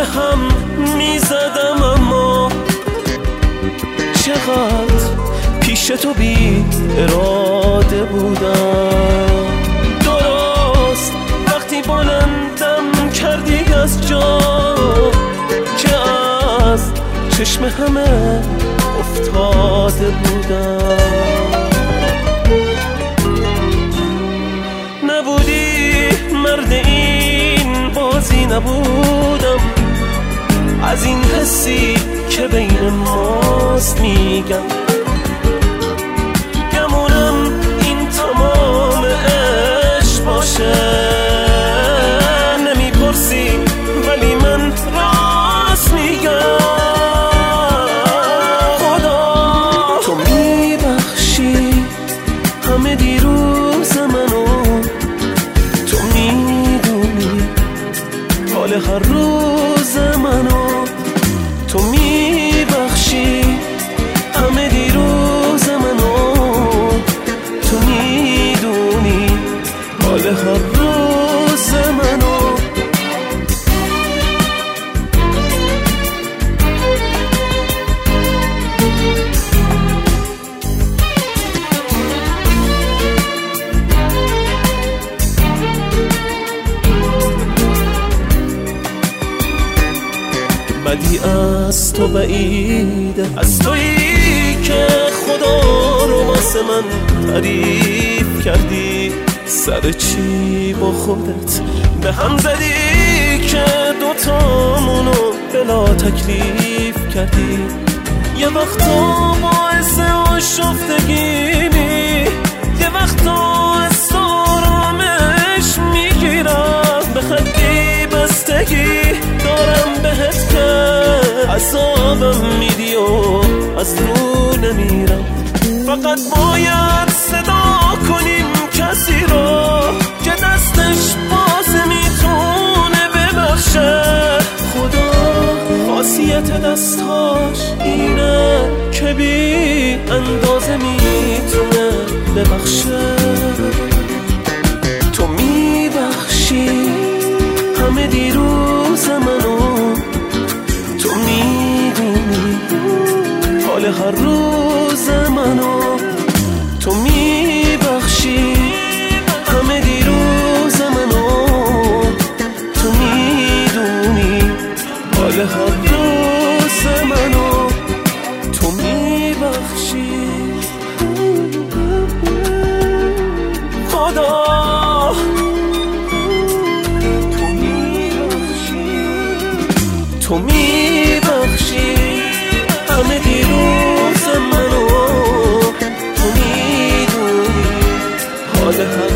به هم میزدم، اما چقدر پیش تو بی اراده بودم. درست وقتی بلندم کردی از جا که از چشم همه افتاده بودم. نبودی مرد این بازی، نبودم از این حسی که بین ماست میگم. گمونم این تمام عشق باشه، نمیپرسی ولی من راست میگم. خدا تو میبخشی همه دیروز منو، تو میدونی حال هر روز منو، تو میبخشی همه دیروز منو، تو میدونی حال هر روز منو. بدی از تو بعیده، از تویی که خدا رو واسه من تعریف کردی. سر چی با خودت به هم زدی که دوتامونو بلا تکلیف کردی؟ یه وقتا باعث آشفتگی می، یه وقتا از آرامش میگیرم. به خطی بستگی دارم بهت که عذابم میدی و از رو نمیرم. فقط باید صدا کنیم کسی رو که دستش باز میتونه ببخشه. خدا خاصیت دستاش اینه که بی اندازه میتونه ببخشه. تو میبخشی همه دیروز منو، تو میدونی حال هر روز منو، تو میبخشی همه دیروز منو، تو میدونی حال هر روز منو، تو میبخشی. خدا تو میبخشی همه دیروز منو، تو میدونی حال